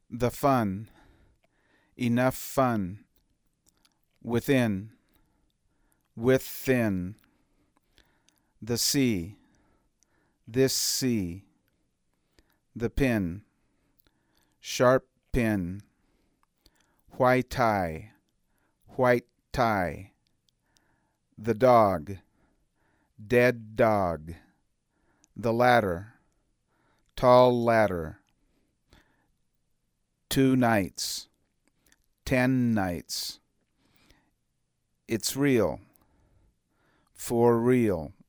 The fun, enough fun. Within, within. The sea, this sea. The pin, sharp pin. White tie, white tie. The dog, dead dog. The ladder, tall ladder. 2 nights, 10 nights. It's real, for real.